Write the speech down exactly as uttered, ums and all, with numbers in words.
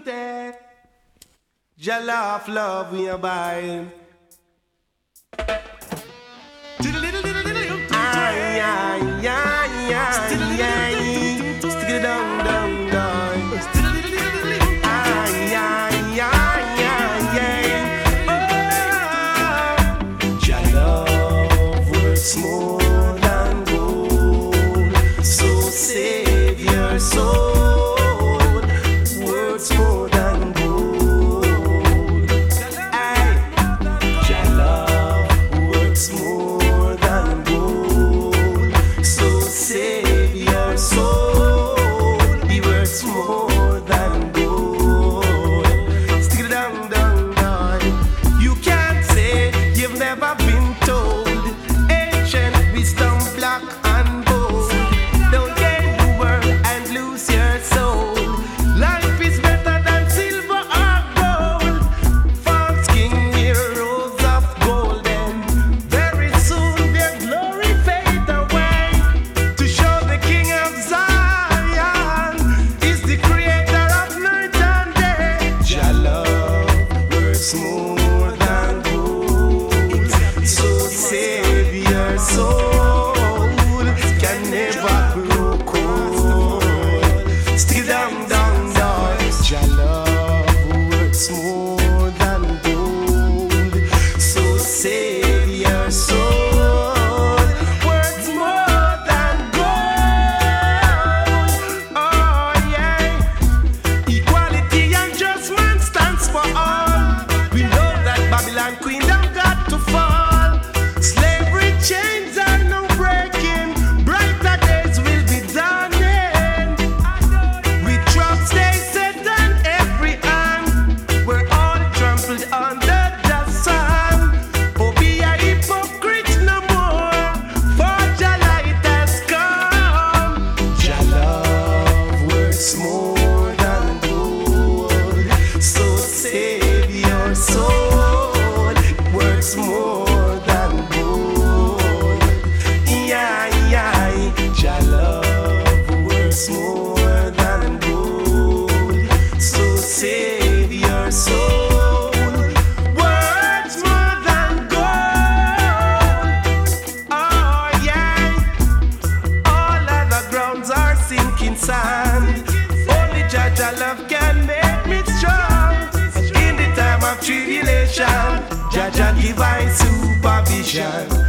death. Jah love, love we abide. Ay, ay, ay, ay, ay. Stick it down, down, down. Ay, ay, ay, ay, ay. Oh, Jah love works more than gold. So save your soul. Works more than gold. Ay, Jah love works more than gold. So save your soul. He works more than gold. Stick it down, down, down. You can't say you've never been told. Ancient wisdom, black and bold. Don't gain the world and lose your soul. Life is better than silver or gold. False king heroes of golden. Very soon their glory fade away. To show the King of Zion is the creator of night and day. Jah love works more than gold. So save your soul. Can never grow cold. Stick it down, down, down. Jah love works more than gold. So save your soul. Works more than gold. Oh yeah. Equality and just man stands for all. We know that Babylon queendom got to fall. Slavery chains are no breaking. Brighter days will be dawning. We trust they said on every hand. We're all trampled under the sun. Oh, be a hypocrite no more. For Jah light has come. Jah love works more than gold. So save your soul. Works more than gold. Yeah, yeah. Jah love works more than gold. So save your soul. Works more than gold. Oh yeah. All other grounds are sinking sand. Only Jah Jah love can make me strong. And in the time of tribulation, Jah Jah give I supervision.